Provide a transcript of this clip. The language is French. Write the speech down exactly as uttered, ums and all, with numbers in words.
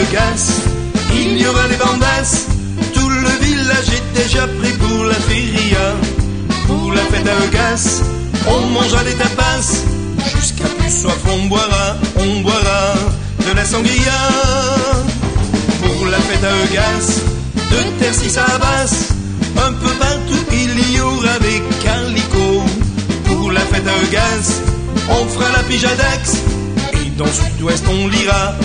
Eugas, il y aura des bambasses. Tout le village est déjà pris pour la feria. Pour la fête à Eugas, on mangera des tapas. Jusqu'à plus soif on boira, on boira de la sangria. Pour la fête à Eugas, de Tercis à Basse, un peu partout il y aura des calicots. Pour la fête à Eugas, on fera la pijadax, et dans Sud-Ouest on lira